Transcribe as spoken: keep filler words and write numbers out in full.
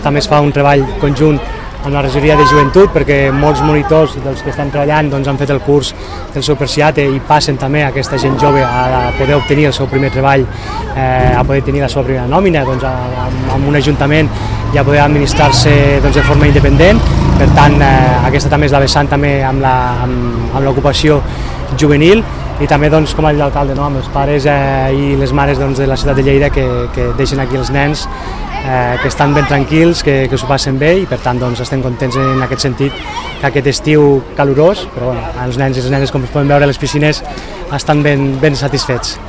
També es fa un treball conjunt amb la regidoria de joventut perquè molts monitors dels que estan treballant doncs, han fet el curs del seu Persiate i passen també a aquesta gent jove a poder obtenir el seu primer treball, eh, a poder tenir la seva primera nòmina doncs, a, a, amb un ajuntament i a poder administrar-se doncs, de forma independent. Per tant, eh, aquesta també és la vessant també amb l'ocupació juvenil i també, doncs, com ha dit l'alcalde, no? Amb els pares eh, i les mares doncs, de la ciutat de Lleida que, que deixen aquí els nens eh, que estan ben tranquils, que, que s'ho passen bé i per tant doncs, estem contents en aquest sentit que aquest estiu calorós, però bueno, els nens i les nenes, com es poden veure a les piscines, estan ben, ben satisfets.